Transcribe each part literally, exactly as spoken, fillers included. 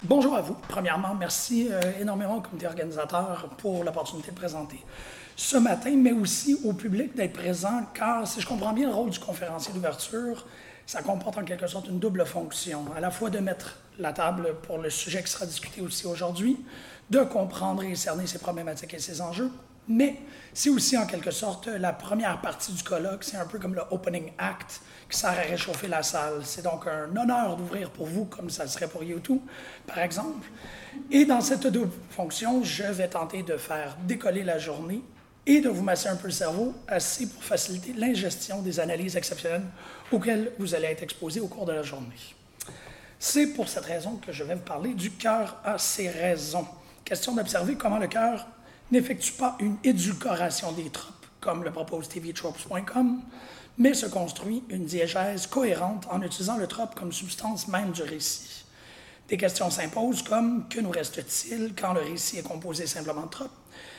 Bonjour à vous. Premièrement, merci euh, énormément au comité organisateur pour l'opportunité de présenter ce matin, mais aussi au public d'être présent, car si je comprends bien le rôle du conférencier d'ouverture, ça comporte en quelque sorte une double fonction, à la fois de mettre la table pour le sujet qui sera discuté aussi aujourd'hui, de comprendre et cerner ses problématiques et ses enjeux, mais c'est aussi en quelque sorte la première partie du colloque, c'est un peu comme le opening act qui sert à réchauffer la salle. C'est donc un honneur d'ouvrir pour vous, comme ça serait pour YouTube, par exemple. Et dans cette double fonction, je vais tenter de faire décoller la journée et de vous masser un peu le cerveau, assez pour faciliter l'ingestion des analyses exceptionnelles auxquelles vous allez être exposés au cours de la journée. C'est pour cette raison que je vais vous parler du cœur à ses raisons. Question d'observer comment le cœur n'effectue pas une édulcoration des tropes, comme le propose T V tropes point com, mais se construit une diégèse cohérente en utilisant le trope comme substance même du récit. Des questions s'imposent comme « Que nous reste-t-il quand le récit est composé simplement de tropes?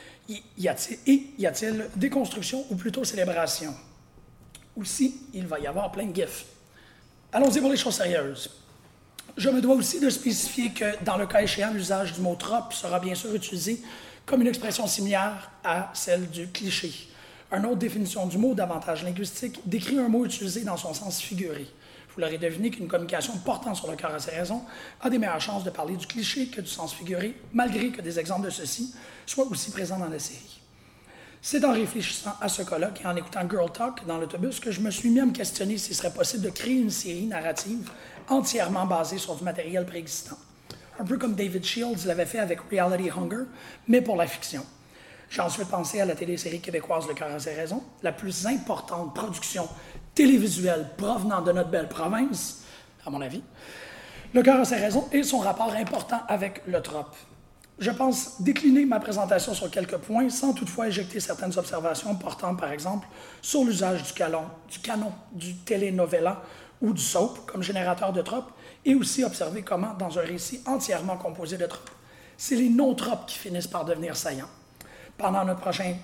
Y a-t-il, et y a-t-il déconstruction ou plutôt célébration? Aussi, il va y avoir plein de gifs. Allons-y pour les choses sérieuses. Je me dois aussi de spécifier que, dans le cas échéant, l'usage du mot « trope » sera bien sûr utilisé comme une expression similaire à celle du cliché. Une autre définition du mot, davantage linguistique, décrit un mot utilisé dans son sens figuré. Vous l'aurez deviné qu'une communication portant sur le cœur à ses raisons a des meilleures chances de parler du cliché que du sens figuré, malgré que des exemples de ceci soient aussi présents dans la série. C'est en réfléchissant à ce colloque et en écoutant Girl Talk dans l'autobus que je me suis mis à me questionner s'il serait possible de créer une série narrative entièrement basée sur du matériel préexistant. Un peu comme David Shields l'avait fait avec Reality Hunger, mais pour la fiction. J'ai ensuite pensé à la télésérie québécoise Le cœur à ses raisons, la plus importante production télévisuelle provenant de notre belle province, à mon avis. Le cœur à ses raisons et son rapport important avec le trope. Je pense décliner ma présentation sur quelques points sans toutefois éjecter certaines observations portant, par exemple, sur l'usage du canon, du canon, du telenovela ou du soap comme générateur de tropes, et aussi observer comment, dans un récit entièrement composé de tropes, c'est les non-tropes qui finissent par devenir saillants. Pendant notre prochain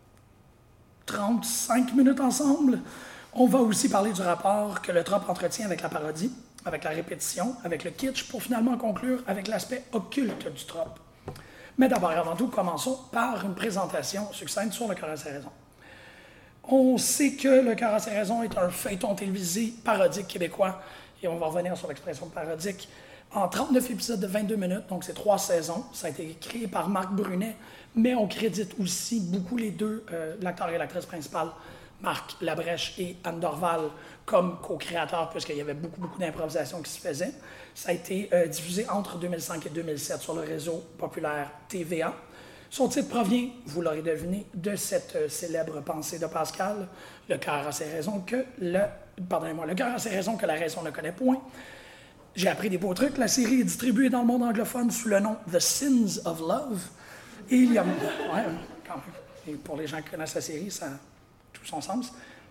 trente-cinq minutes ensemble, on va aussi parler du rapport que le trope entretient avec la parodie, avec la répétition, avec le kitsch, pour finalement conclure avec l'aspect occulte du trope. Mais d'abord et avant tout, commençons par une présentation succincte sur Le cœur à ses raisons. On sait que Le cœur à ses raisons est un feuilleton télévisé parodique québécois, et on va revenir sur l'expression parodique, en trente-neuf épisodes de vingt-deux minutes, donc c'est trois saisons. Ça a été créé par Marc Brunet, mais on crédite aussi beaucoup les deux, euh, l'acteur et l'actrice principale, Marc Labrèche et Anne Dorval, comme co-créateurs, puisqu'il y avait beaucoup, beaucoup d'improvisation qui se faisait. Ça a été euh, diffusé entre deux mille cinq et deux mille sept sur le réseau populaire T V A. Son titre provient, vous l'aurez deviné, de cette euh, célèbre pensée de Pascal, le cœur a ses raisons que le... Pardonnez-moi, le cœur a ses raisons que la raison ne connaît point. J'ai appris des beaux trucs. La série est distribuée dans le monde anglophone sous le nom The Sins of Love. Et il y a... Ouais, quand même. Et pour les gens qui connaissent la série, ça a tout son sens.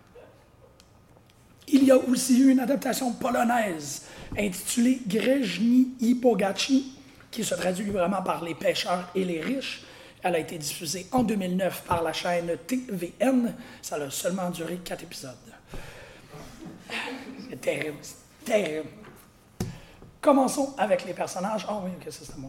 Il y a aussi eu une adaptation polonaise intitulée Grzeźni i Bogaci, qui se traduit vraiment par Les pêcheurs et les riches. Elle a été diffusée en deux mille neuf par la chaîne T V N. Ça a seulement duré quatre épisodes. C'est terrible, c'est terrible. Commençons avec les personnages. Ah oh oui, ok, ça c'était bon.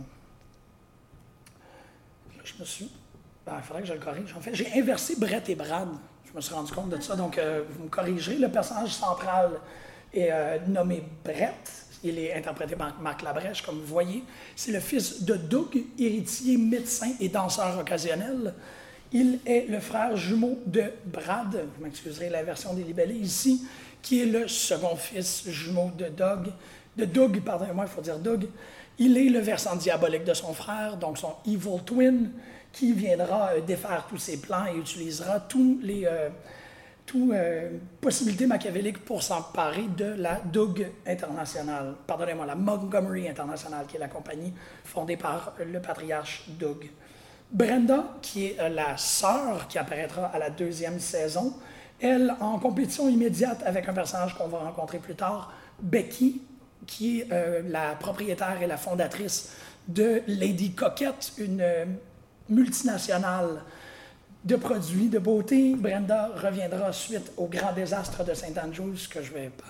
Là, je me suis... Ben, il faudrait que je le corrige. En fait, j'ai inversé Brett et Brad. Je me suis rendu compte de ça, donc euh, vous me corrigerez. Le personnage central est euh, nommé Brett. Il est interprété par Marc Labrèche, comme vous voyez. C'est le fils de Doug, héritier, médecin et danseur occasionnel. Il est le frère jumeau de Brad, vous m'excuserez la version des libellés ici, qui est le second fils jumeau de Doug, de Doug, pardonnez-moi, il faut dire Doug. Il est le versant diabolique de son frère, donc son evil twin, qui viendra euh, défaire tous ses plans et utilisera tous les euh, toutes euh, possibilités machiavéliques pour s'emparer de la Doug International, pardonnez-moi, la Montgomery International, qui est la compagnie fondée par le patriarche Doug. Brenda, qui est euh, la sœur qui apparaîtra à la deuxième saison, elle, en compétition immédiate avec un personnage qu'on va rencontrer plus tard, Becky, qui est euh, la propriétaire et la fondatrice de Lady Coquette, une euh, multinationale de produits de beauté. Brenda reviendra suite au grand désastre de Saint Andrews, que je vais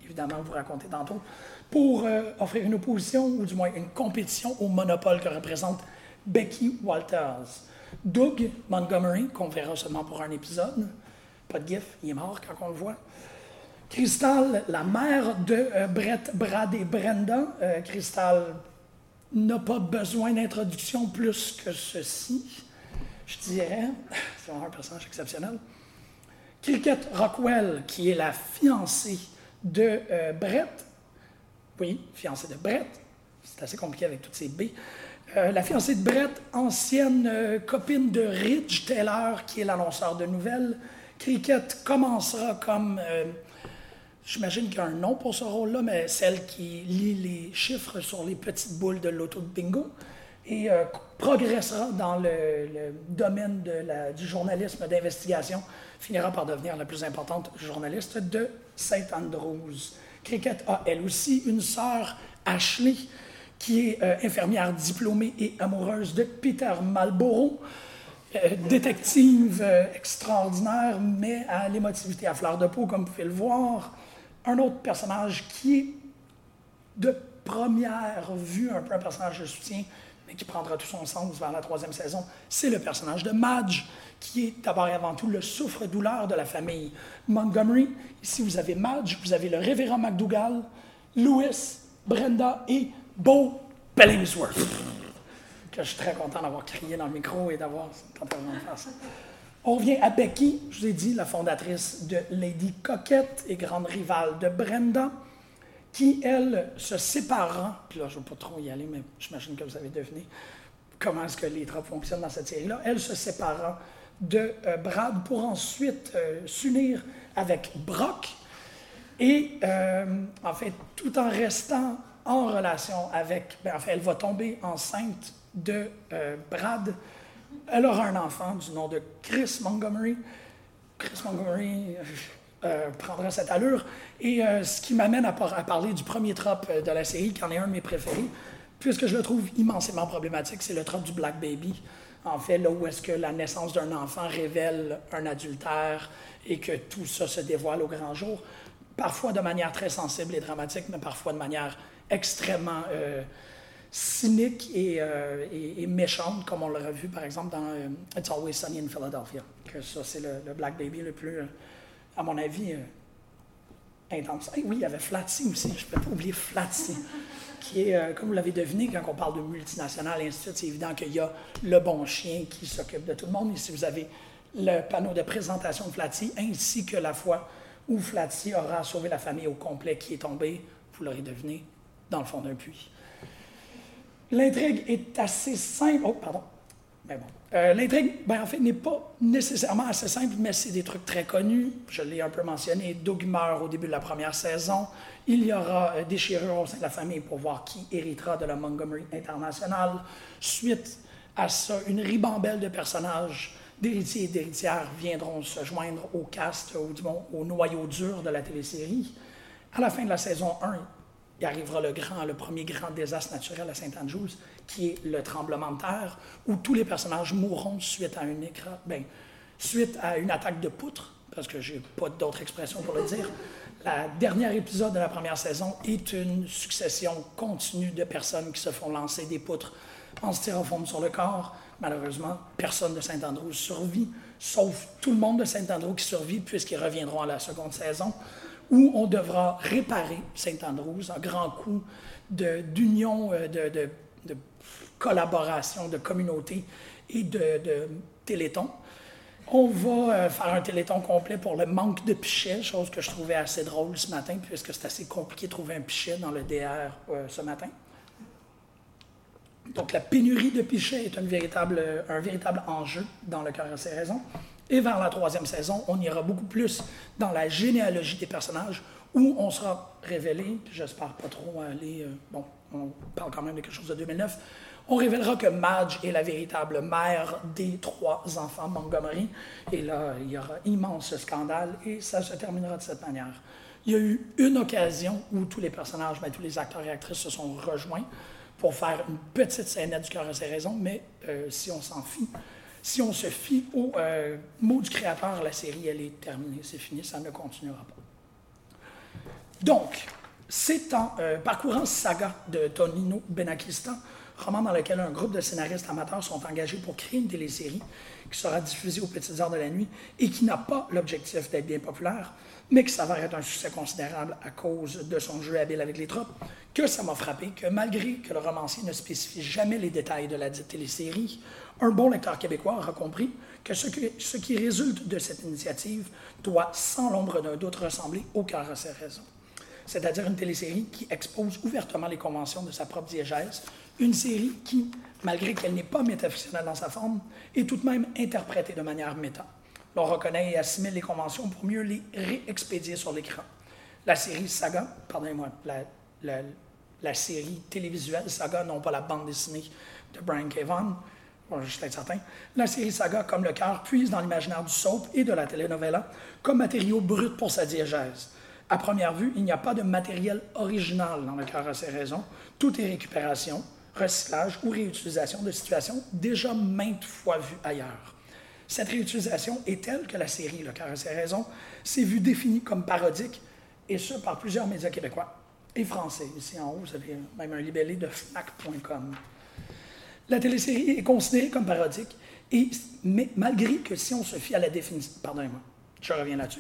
évidemment vous raconter tantôt, pour euh, offrir une opposition, ou du moins une compétition au monopole que représente Becky Walters. Doug Montgomery, qu'on verra seulement pour un épisode, pas de gif, il est mort quand on le voit. Crystal, la mère de euh, Brett, Brad et Brenda. Euh, Crystal n'a pas besoin d'introduction plus que ceci, je dirais. C'est vraiment un personnage exceptionnel. Cricket Rockwell, qui est la fiancée de euh, Brett. Oui, fiancée de Brett. C'est assez compliqué avec toutes ces B. Euh, la fiancée de Brett, ancienne euh, copine de Ridge Taylor, qui est l'annonceur de nouvelles. Cricket commencera comme... Euh, J'imagine qu'il y a un nom pour ce rôle-là, mais celle qui lit les chiffres sur les petites boules de l'auto de bingo et euh, progressera dans le, le domaine de la, du journalisme d'investigation, finira par devenir la plus importante journaliste de Saint Andrews. Cricket a elle aussi une sœur, Ashley, qui est euh, infirmière diplômée et amoureuse de Peter Marlborough, euh, détective euh, extraordinaire, mais à l'émotivité à fleur de peau, comme vous pouvez le voir. Un autre personnage qui est de première vue un peu un personnage de soutien, mais qui prendra tout son sens vers la troisième saison, c'est le personnage de Madge, qui est d'abord et avant tout le souffre-douleur de la famille Montgomery. Ici, vous avez Madge, vous avez le révérend McDougall, Louis, Brenda et Bo Bellingsworth, que je suis très content d'avoir crié dans le micro et d'avoir cette intervention de face. On revient à Becky, je vous ai dit, la fondatrice de Lady Coquette et grande rivale de Brenda, qui, elle, se séparera, puis là, je ne veux pas trop y aller, mais j'imagine que vous avez deviné comment est-ce que les tropes fonctionnent dans cette série-là. Elle se séparera de euh, Brad pour ensuite euh, s'unir avec Brock et, euh, en fait, tout en restant en relation avec... Ben, en fait, elle va tomber enceinte de euh, Brad. Elle aura un enfant du nom de Chris Montgomery. Chris Montgomery euh, prendra cette allure. Et euh, ce qui m'amène à, par- à parler du premier trope de la série, qui en est un de mes préférés, puisque je le trouve immensément problématique, c'est le trope du Black Baby. En fait, là où est-ce que la naissance d'un enfant révèle un adultère et que tout ça se dévoile au grand jour, parfois de manière très sensible et dramatique, mais parfois de manière extrêmement... Euh, cynique et, euh, et, et méchante, comme on l'aurait vu par exemple dans euh, It's Always Sunny in Philadelphia. Que ça, c'est le, le Black Baby le plus, euh, à mon avis, euh, intense. Et oui, il y avait Flatty aussi, je ne peux pas oublier Flatty, qui est, euh, comme vous l'avez deviné, quand on parle de multinationales et ainsi de suite, c'est évident qu'il y a le bon chien qui s'occupe de tout le monde. Ici, vous avez le panneau de présentation de Flatty, ainsi que la fois où Flatty aura sauvé la famille au complet qui est tombée, vous l'aurez deviné, dans le fond d'un puits. L'intrigue est assez simple. Oh, pardon. Ben bon. Euh, l'intrigue, ben, en fait, n'est pas nécessairement assez simple, mais c'est des trucs très connus. Je l'ai un peu mentionné. Doug meurt au début de la première saison. Il y aura euh, déchirure au sein de la famille pour voir qui héritera de la Montgomery International. Suite à ça, une ribambelle de personnages d'héritiers et d'héritières viendront se joindre au cast, ou du moins au noyau dur de la télésérie. À la fin de la saison un, il arrivera le grand, le premier grand désastre naturel à Saint Andrews, qui est le tremblement de terre, où tous les personnages mourront suite à un écran, ben, suite à une attaque de poutre, parce que j'ai pas d'autre expression pour le dire. La dernière épisode de la première saison est une succession continue de personnes qui se font lancer des poutres en styrofoam sur le corps. Malheureusement, personne de Saint Andrews survit, sauf tout le monde de Saint Andrews qui survit, puisqu'ils reviendront à la seconde saison, où on devra réparer Saint Andrews, un grand coup de, d'union, de, de, de collaboration, de communauté et de, de téléthon. On va faire un téléthon complet pour le manque de pichets, chose que je trouvais assez drôle ce matin, puisque c'est assez compliqué de trouver un pichet dans le D R euh, ce matin. Donc la pénurie de pichets est un véritable, un véritable enjeu dans le cœur à ses raisons. Et vers la troisième saison, on ira beaucoup plus dans la généalogie des personnages, où on sera révélé, j'espère pas trop aller, euh, bon, on parle quand même de quelque chose de deux mille neuf, on révélera que Madge est la véritable mère des trois enfants Montgomery, et là, il y aura immense scandale, et ça se terminera de cette manière. Il y a eu une occasion où tous les personnages, ben, tous les acteurs et actrices se sont rejoints pour faire une petite scénette du cœur à ses raisons, mais euh, si on s'en fie, si on se fie au euh, mot du créateur, la série, elle est terminée, c'est fini, ça ne continuera pas. Donc, c'est en euh, parcourant Saga de Tonino Benakista, roman dans lequel un groupe de scénaristes amateurs sont engagés pour créer une télésérie qui sera diffusée aux petites heures de la nuit et qui n'a pas l'objectif d'être bien populaire, mais qui s'avère être un succès considérable à cause de son jeu habile avec les tropes, que ça m'a frappé que malgré que le romancier ne spécifie jamais les détails de la dite télésérie, un bon lecteur québécois aura compris que ce, que ce qui résulte de cette initiative doit sans l'ombre d'un doute ressembler au cœur à ses raisons. C'est-à-dire une télésérie qui expose ouvertement les conventions de sa propre diégèse, une série qui, malgré qu'elle n'est pas métafictionnelle dans sa forme, est tout de même interprétée de manière méta. L'on reconnaît et assimile les conventions pour mieux les réexpédier sur l'écran. La série Saga, pardonnez-moi, la, la, la série télévisuelle Saga, non pas la bande dessinée de Brian K. Vaughan, bon, je suis certain, la série Saga, comme le cœur, puise dans l'imaginaire du soap et de la telenovela comme matériau brut pour sa diégèse. À première vue, il n'y a pas de matériel original dans le cœur à ses raisons. Tout est récupération, recyclage ou réutilisation de situations déjà maintes fois vues ailleurs. Cette réutilisation est telle que la série Le cœur à ses raisons s'est vue définie comme parodique, et ce par plusieurs médias québécois et français. Ici en haut, vous avez même un libellé de fnac point com. La télésérie est considérée comme parodique, et, mais malgré que si on se fie à la définition... Pardonnez-moi, je reviens là-dessus.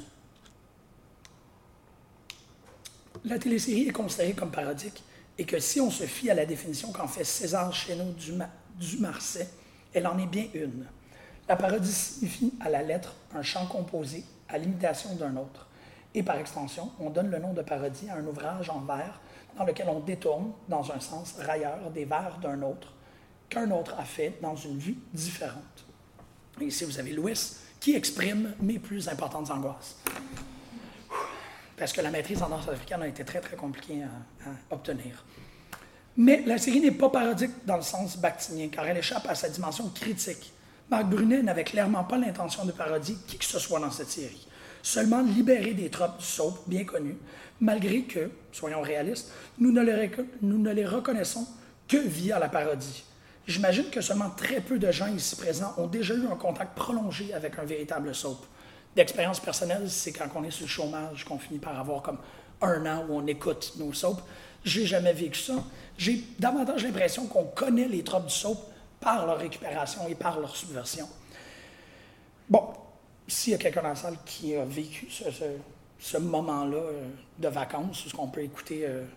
La télésérie est considérée comme parodique, et que si on se fie à la définition qu'en fait César Chéneau du, Ma- du Marcet, elle en est bien une. La parodie signifie à la lettre un chant composé à l'imitation d'un autre. Et par extension, on donne le nom de parodie à un ouvrage en vers dans lequel on détourne, dans un sens railleur, des vers d'un autre qu'un autre a fait dans une vue différente. Et ici, vous avez Louis qui exprime mes plus importantes angoisses. Parce que la maîtrise en danse africaine a été très, très compliquée à, à obtenir. Mais la série n'est pas parodique dans le sens bakhtinien, car elle échappe à sa dimension critique. Marc Brunet n'avait clairement pas l'intention de parodier qui que ce soit dans cette série. Seulement libérer des tropes du soap bien connus, malgré que, soyons réalistes, nous ne, les, nous ne les reconnaissons que via la parodie. J'imagine que seulement très peu de gens ici présents ont déjà eu un contact prolongé avec un véritable soap. D'expérience personnelle, c'est quand on est sur le chômage qu'on finit par avoir comme un an où on écoute nos soaps. J'ai jamais vécu ça. J'ai davantage l'impression qu'on connaît les tropes du soap par leur récupération et par leur subversion. Bon, s'il y a quelqu'un dans la salle qui a vécu ce, ce, ce moment-là euh, de vacances, où on peut écouter euh,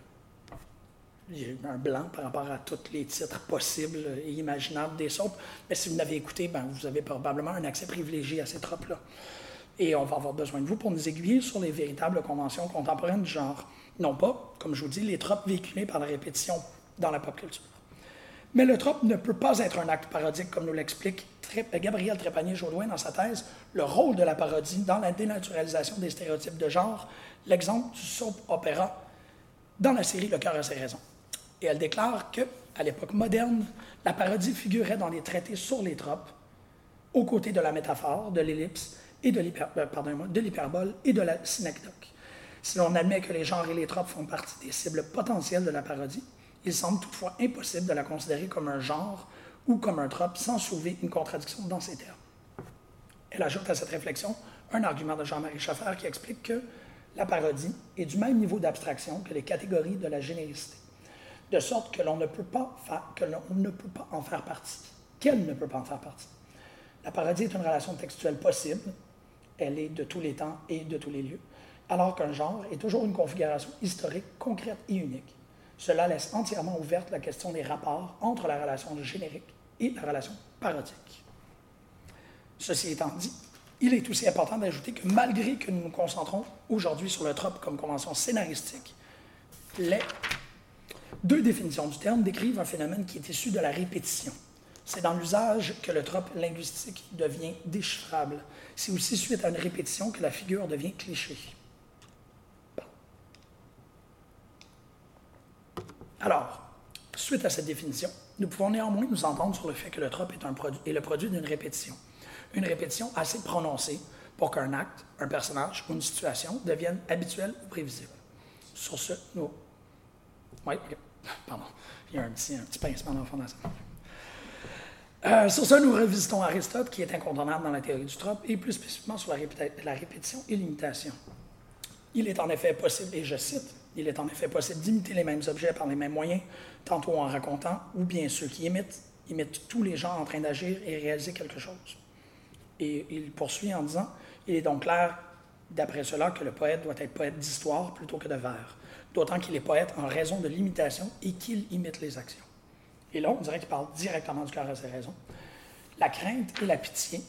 un blanc par rapport à tous les titres possibles et imaginables des soaps, mais si vous l'avez écouté, ben, vous avez probablement un accès privilégié à ces tropes-là. Et on va avoir besoin de vous pour nous aiguiller sur les véritables conventions contemporaines du genre. Non pas, comme je vous dis, les tropes véhiculées par la répétition dans la pop culture. Mais le trope ne peut pas être un acte parodique, comme nous l'explique Gabriel Trépanier-Jaudoin dans sa thèse « Le rôle de la parodie dans la dénaturalisation des stéréotypes de genre », l'exemple du soap opéra dans la série « Le cœur a ses raisons ». Et elle déclare que, à l'époque moderne, la parodie figurait dans les traités sur les tropes, aux côtés de la métaphore, de l'ellipse, et de, l'hyper, euh, pardonnez-moi, de l'hyperbole et de la synecdoque. Si l'on admet que les genres et les tropes font partie des cibles potentielles de la parodie, il semble toutefois impossible de la considérer comme un genre ou comme un trope sans soulever une contradiction dans ces termes. Elle ajoute à cette réflexion un argument de Jean-Marie Schaffer qui explique que la parodie est du même niveau d'abstraction que les catégories de la généricité, de sorte que l'on ne peut pas, faire, que l'on ne peut pas en faire partie, qu'elle ne peut pas en faire partie. La parodie est une relation textuelle possible, elle est de tous les temps et de tous les lieux, alors qu'un genre est toujours une configuration historique concrète et unique. Cela laisse entièrement ouverte la question des rapports entre la relation générique et la relation parodique. Ceci étant dit, il est aussi important d'ajouter que malgré que nous nous concentrons aujourd'hui sur le trope comme convention scénaristique, les deux définitions du terme décrivent un phénomène qui est issu de la répétition. C'est dans l'usage que le trope linguistique devient déchiffrable. C'est aussi suite à une répétition que la figure devient cliché. Alors, suite à cette définition, nous pouvons néanmoins nous entendre sur le fait que le trope est, un produit, est le produit d'une répétition. Une répétition assez prononcée pour qu'un acte, un personnage ou une situation devienne habituel ou prévisible. Sur ce, nous... Oui, okay. Pardon, il y a un petit, un petit pincement dans le fond de la salle. Euh, sur ça, nous revisitons Aristote, qui est incontournable dans la théorie du trope, et plus spécifiquement sur la, répé- la répétition et l'imitation. Il est en effet possible, et je cite, il est en effet possible d'imiter les mêmes objets par les mêmes moyens, tantôt en racontant, ou bien ceux qui imitent, imitent tous les gens en train d'agir et réaliser quelque chose. Et il poursuit en disant, il est donc clair, d'après cela, que le poète doit être poète d'histoire plutôt que de vers, d'autant qu'il est poète en raison de l'imitation et qu'il imite les actions. Et là, on dirait qu'il parle directement du cœur à ses raisons. La crainte et la pitié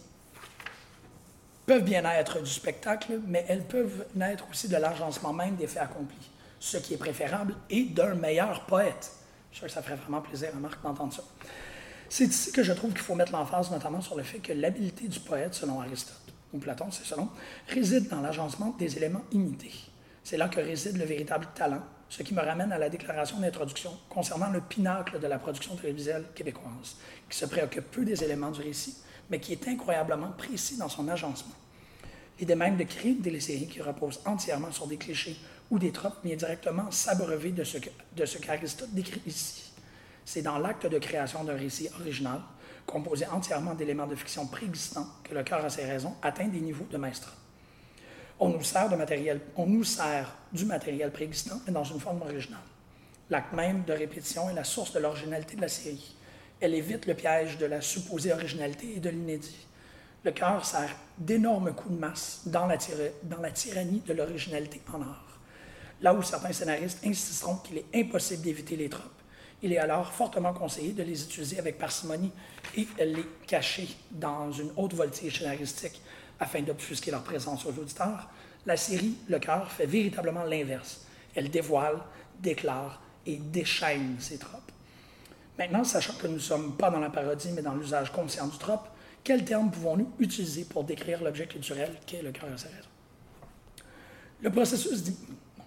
peuvent bien naître du spectacle, mais elles peuvent naître aussi de l'agencement même des faits accomplis, ce qui est préférable et d'un meilleur poète. Je suis sûr que ça ferait vraiment plaisir à Marc d'entendre ça. C'est ici que je trouve qu'il faut mettre l'emphase notamment sur le fait que l'habileté du poète, selon Aristote, ou Platon, c'est selon, réside dans l'agencement des éléments imités. C'est là que réside le véritable talent, ce qui me ramène à la déclaration d'introduction concernant le pinacle de la production télévisuelle québécoise, qui se préoccupe peu des éléments du récit, mais qui est incroyablement précis dans son agencement. L'idée même de créer une télésérie qui repose entièrement sur des clichés ou des tropes vient directement s'abreuver de ce, que, de ce qu'Aristote décrit ici. C'est dans l'acte de création d'un récit original, composé entièrement d'éléments de fiction préexistants, que le cœur à ses raisons atteint des niveaux de maestrat. On nous sert, de matériel, on nous sert du matériel préexistant, mais dans une forme originale. L'acte même de répétition est la source de l'originalité de la série. Elle évite le piège de la supposée originalité et de l'inédit. Le cœur sert d'énormes coups de masse dans la, tyra- dans la tyrannie de l'originalité en art. Là où certains scénaristes insisteront qu'il est impossible d'éviter les tropes, il est alors fortement conseillé de les utiliser avec parcimonie et les cacher dans une haute voltige scénaristique afin d'obfusquer leur présence aux auditeurs. La série Le Cœur fait véritablement l'inverse. Elle dévoile, déclare et déchaîne ces tropes. Maintenant, sachant que nous ne sommes pas dans la parodie, mais dans l'usage conscient du trope, quels termes pouvons-nous utiliser pour décrire l'objet culturel qu'est le cœur à ses raisons? Le processus d'im...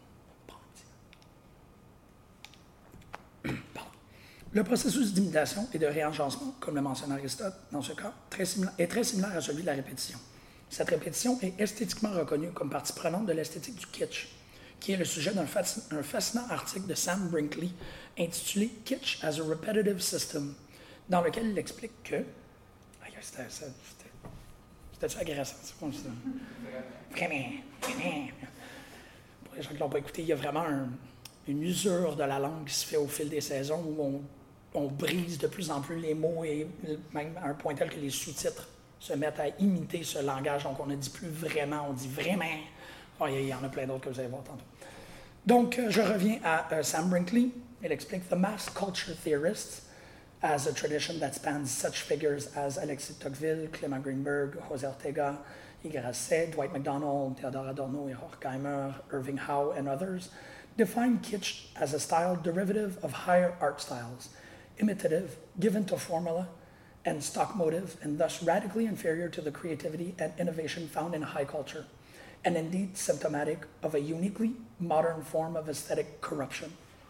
Le processus d'imitation et de réagencement, comme le mentionne Aristote dans ce cas, très simila- est très similaire à celui de la répétition. Cette répétition est esthétiquement reconnue comme partie prenante de l'esthétique du kitsch, qui est le sujet d'un fasc- un fascinant article de Sam Brinkley intitulé « Kitsch as a Repetitive System », dans lequel il explique que... C'était, c'était, c'était-tu agressant? C'est quoi, ça? Vraiment, vraiment. Pour les gens qui ne l'ont pas écouté, il y a vraiment un, une usure de la langue qui se fait au fil des saisons où on, on brise de plus en plus les mots et même à un point tel que les sous-titres se mettent à imiter ce langage. Donc, on ne dit plus vraiment, on dit vraiment. Oh, il y en a plein d'autres que vous allez voir tantôt. Donc, je reviens à uh, Sam Brinkley. Il explique « The mass culture theorists as a tradition that spans such figures as Alexis de Tocqueville, Clément Greenberg, José Ortega, Grasset, Dwight MacDonald, Theodore Adorno, Horkheimer, Irving Howe, and others, define kitsch as a style derivative of higher art styles, imitative, given to formula and stock motive, and thus radically inferior to the creativity and innovation found in high culture, and indeed symptomatic of a uniquely modern form of aesthetic corruption. »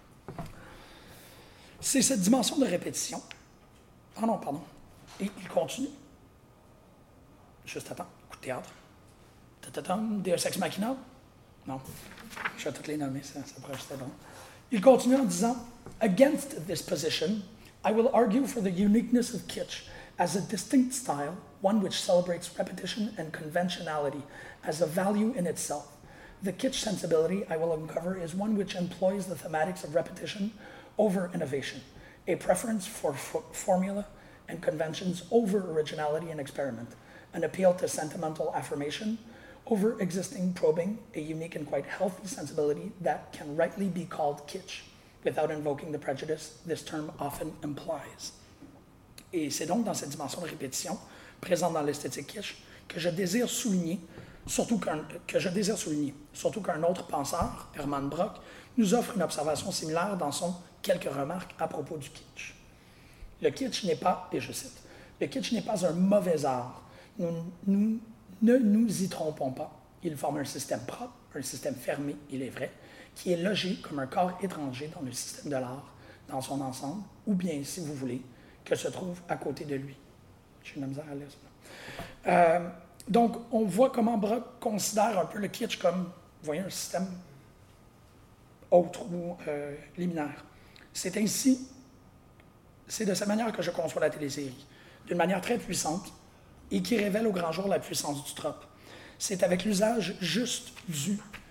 C'est cette dimension de répétition. Ah non, pardon. Et il continue. Juste attends, coup de théâtre. Tatatam, Deus Ex Machina. Non, je vais toutes les nommer, ça, ça pourrait rester bon. Il continue en disant « Against this position, I will argue for the uniqueness of kitsch as a distinct style, one which celebrates repetition and conventionality as a value in itself. The kitsch sensibility I will uncover is one which employs the thematics of repetition over innovation, a preference for f- formula and conventions over originality and experiment, an appeal to sentimental affirmation over existing probing, a unique and quite healthy sensibility that can rightly be called kitsch, without invoking the prejudice this term often implies. » Et c'est donc dans cette dimension de répétition, présente dans l'esthétique kitsch, que je désire souligner, surtout qu'un, que je désire souligner, surtout qu'un autre penseur, Hermann Brock, nous offre une observation similaire dans son « Quelques remarques à propos du kitsch ». Le kitsch n'est pas, et je cite, « Le kitsch n'est pas un mauvais art. Nous, nous ne nous y trompons pas. Il forme un système propre, un système fermé, il est vrai, qui est logé comme un corps étranger dans le système de l'art, dans son ensemble, ou bien, si vous voulez, que se trouve à côté de lui. » J'ai de la misère à lire ça. Euh, donc, on voit comment Brock considère un peu le kitsch comme, vous voyez, un système autre ou euh, liminaire. C'est ainsi, c'est de cette manière que je conçois la télésérie, d'une manière très puissante et qui révèle au grand jour la puissance du trope. C'est avec l'usage juste du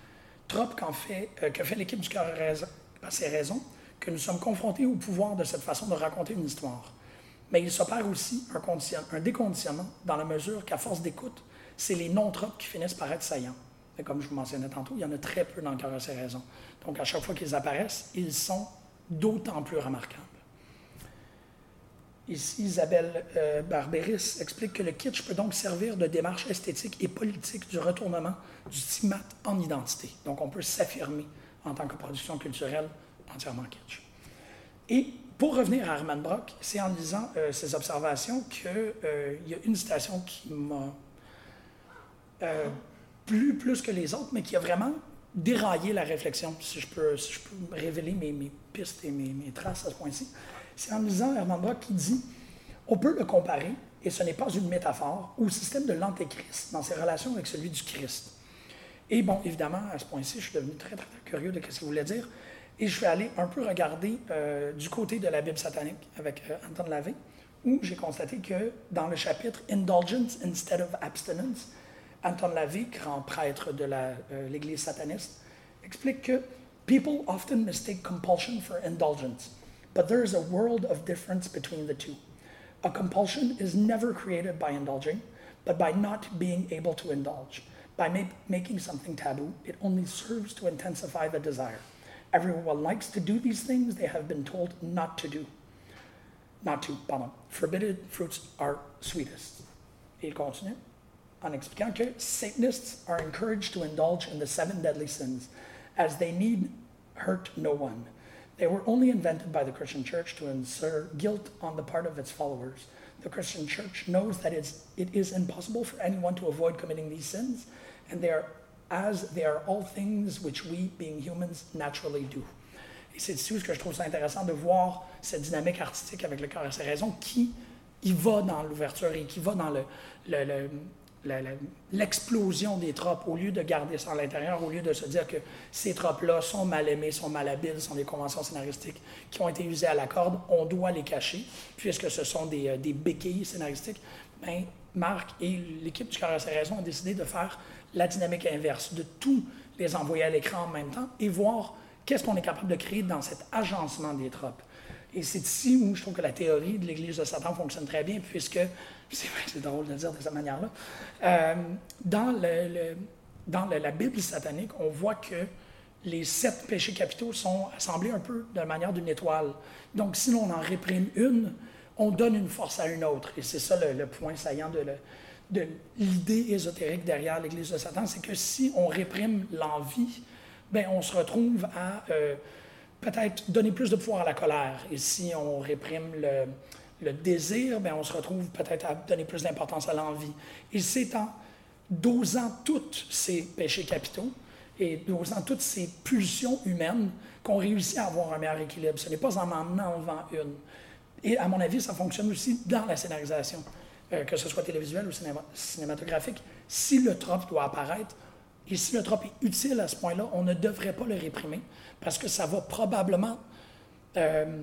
trop qu'en fait, euh, que fait l'équipe du Cœur et Raison, par ces raisons, que nous sommes confrontés au pouvoir de cette façon de raconter une histoire. Mais il s'opère aussi un, condition, un déconditionnement dans la mesure qu'à force d'écoute, c'est les non-tropes qui finissent par être saillants. Et comme je vous mentionnais tantôt, il y en a très peu dans le Cœur et ses raisons. Donc à chaque fois qu'ils apparaissent, ils sont d'autant plus remarquables. Ici, Isabelle euh, Barberis explique que le kitsch peut donc servir de démarche esthétique et politique du retournement du stigmate en identité. Donc on peut s'affirmer en tant que production culturelle entièrement kitsch. Et pour revenir à Herman Brock, c'est en lisant euh, ses observations qu'il euh, y a une citation qui m'a euh, plu plus que les autres, mais qui a vraiment déraillé la réflexion, si je peux, si je peux révéler mes, mes pistes et mes, mes traces à ce point-ci. C'est en lisant Herman Brock qui dit « On peut le comparer, et ce n'est pas une métaphore, au système de l'antéchrist dans ses relations avec celui du Christ. » Et bon, évidemment, à ce point-ci, je suis devenu très, très, très curieux de ce qu'il voulait dire. Et je suis allé un peu regarder euh, du côté de la Bible satanique avec euh, Anton LaVey, où j'ai constaté que dans le chapitre « Indulgence instead of abstinence », Anton LaVey, grand prêtre de la, euh, l'Église sataniste, explique que « People often mistake compulsion for indulgence, but there is a world of difference between the two. A compulsion is never created by indulging, but by not being able to indulge. By ma- making something taboo, it only serves to intensify the desire. Everyone likes to do these things they have been told not to do. Not to, pardon. Forbidden fruits are sweetest. » Et il continue en expliquant que Satanists are encouraged to indulge in the seven deadly sins, as they need hurt no one. They were only invented by the Christian Church to insert guilt on the part of its followers. The Christian Church knows that it's, it is impossible for anyone to avoid committing these sins, and they are, as they are all things which we, being humans, naturally do. Et c'est ici où je trouve ça intéressant de voir cette dynamique artistique avec le Cœur et ses raisons qui y va dans l'ouverture et qui va dans le, le, le La, la, l'explosion des tropes, au lieu de garder ça à l'intérieur, au lieu de se dire que ces tropes-là sont mal aimées, sont mal habiles, sont des conventions scénaristiques qui ont été usées à la corde, on doit les cacher, puisque ce sont des, euh, des béquilles scénaristiques. Bien, Marc et l'équipe du Cœur et ses raisons ont décidé de faire la dynamique inverse, de tous les envoyer à l'écran en même temps et voir qu'est-ce qu'on est capable de créer dans cet agencement des tropes. Et c'est ici où je trouve que la théorie de l'Église de Satan fonctionne très bien, puisque, c'est, c'est drôle de le dire de cette manière-là, euh, dans, le, le, dans le, la Bible satanique, on voit que les sept péchés capitaux sont assemblés un peu de la manière d'une étoile. Donc, si l'on en réprime une, on donne une force à une autre. Et c'est ça le, le point saillant de, le, de l'idée ésotérique derrière l'Église de Satan, c'est que si on réprime l'envie, bien, on se retrouve à... Euh, peut-être donner plus de pouvoir à la colère. Et si on réprime le, le désir, bien, on se retrouve peut-être à donner plus d'importance à l'envie. Et c'est en dosant tous ces péchés capitaux et dosant toutes ces pulsions humaines qu'on réussit à avoir un meilleur équilibre. Ce n'est pas en en enlevant une. Et à mon avis, ça fonctionne aussi dans la scénarisation, euh, que ce soit télévisuel ou cinéma- cinématographique. Si le trope doit apparaître, et si le trope est utile à ce point-là, on ne devrait pas le réprimer parce que ça va probablement euh,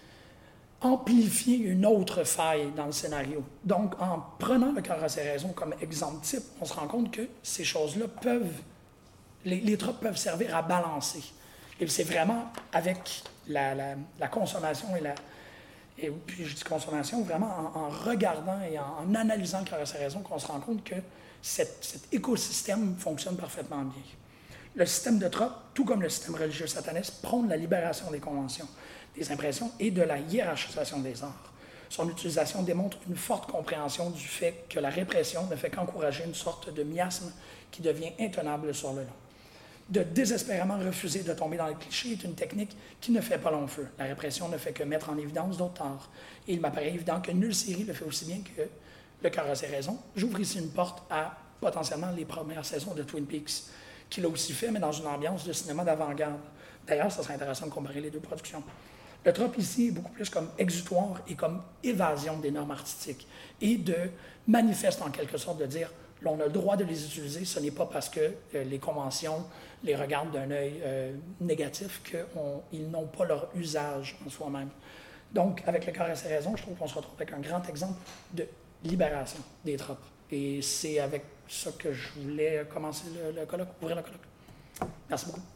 amplifier une autre faille dans le scénario. Donc, en prenant le Cœur et ses raisons comme exemple type, on se rend compte que ces choses-là peuvent, les, les tropes peuvent servir à balancer. Et c'est vraiment avec la, la, la consommation et la... Et puis je dis consommation, vraiment en, en regardant et en, en analysant le Cœur et ses raisons qu'on se rend compte que Cet, cet écosystème fonctionne parfaitement bien. Le système de tropes, tout comme le système religieux sataniste, prône la libération des conventions, des impressions et de la hiérarchisation des arts. Son utilisation démontre une forte compréhension du fait que la répression ne fait qu'encourager une sorte de miasme qui devient intenable sur le long. De désespérément refuser de tomber dans les clichés est une technique qui ne fait pas long feu. La répression ne fait que mettre en évidence d'autres torts. Et il m'apparaît évident que nulle série le fait aussi bien que Le Cœur a ses raisons. J'ouvre ici une porte à potentiellement les premières saisons de Twin Peaks, qui l'a aussi fait, mais dans une ambiance de cinéma d'avant-garde. D'ailleurs, ça serait intéressant de comparer les deux productions. Le trope ici est beaucoup plus comme exutoire et comme évasion des normes artistiques et de manifeste en quelque sorte de dire l'on a le droit de les utiliser, ce n'est pas parce que euh, les conventions les regardent d'un œil euh, négatif qu'ils n'ont pas leur usage en soi-même. Donc, avec Le Cœur et ses raisons, je trouve qu'on se retrouve avec un grand exemple de libération des tropes. Et c'est avec ça que je voulais commencer le, le colloque, ouvrir le colloque. Merci beaucoup.